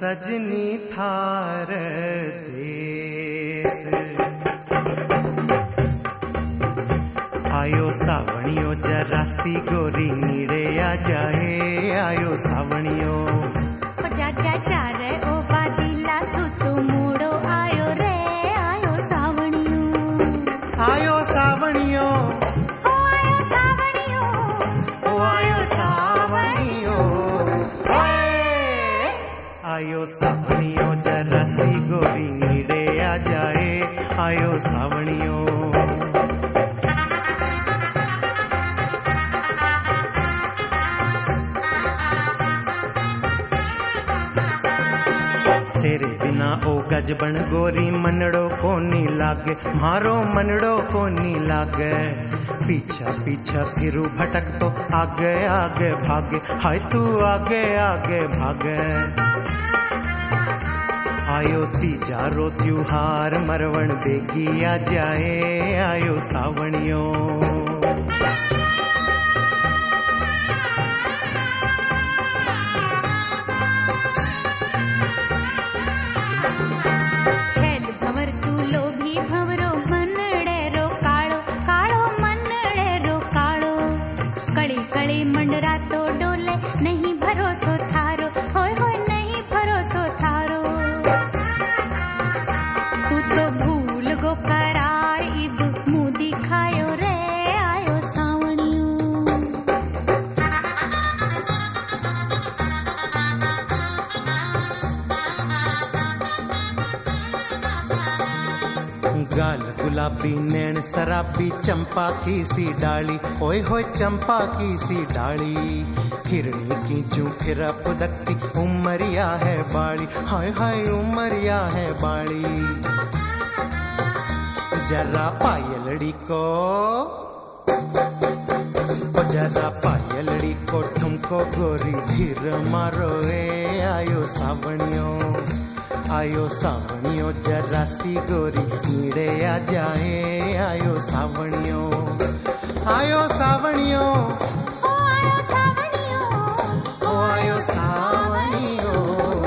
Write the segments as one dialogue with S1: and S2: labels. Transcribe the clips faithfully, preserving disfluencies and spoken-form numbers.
S1: सजनी थार देश। आयो सावणियो जरासी गोरी नीड़े आ जाए, आयो सावणियो
S2: जा जा जा रे ओ बादीला तू तो मोड़ो आयो रे, आयो सावणियो
S1: आयो सावणियो
S2: ओ आयो सावणियो
S1: ओ आयो सावणियो आयो सावणियो जरासी गोरी नीड़े आ जाए, आयो सावणियो। तेरे बिना ओ गजबन गोरी मनड़ो कोनी लागे, मारो मनड़ो कोनी लागे। पीछा पीछा फिरू भटक तो आगे आगे भागे, हाय तू आगे आगे भागे। आयो तीजा रो त्योहार मरवण बेगी आ जाए, आयो सावणियो
S2: मंडरा तो डोले नहीं भरोसो थारो, होय होय नहीं भरोसो थारो। तू तो भूल गो करार इब मुँह दिखायो रे, आयो सावणियो
S1: गाल गुलाबी नैन शराबी चंपा की सी डाली, ओए होए चंपा की सी डाली। हिरणी की चूं फिरा पुदकती उमरिया है बाड़ी, हाय हाय उमरिया है बाड़ी। जरा पायलड़ी को ओ जरा पायलड़ी को तुमको गोरी धीर मारो ए, आयो सावणियो आयो सावणियो जरासी गोरी नीड़े आ जाए, आयो सावणियो आयो सावणियो
S2: ओ आयो सावणियो
S1: ओ आयो सावणियो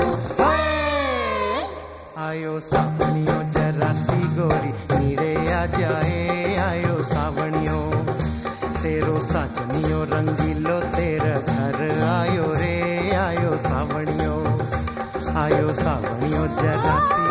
S1: आयो सावणियो जरासी गोरी नीड़े आ जाए, आयो सावणियो। तेरो साजनियो रंगीलो तेरा घर आयो रे, आयो सावणियो आयो सावणियो जरासी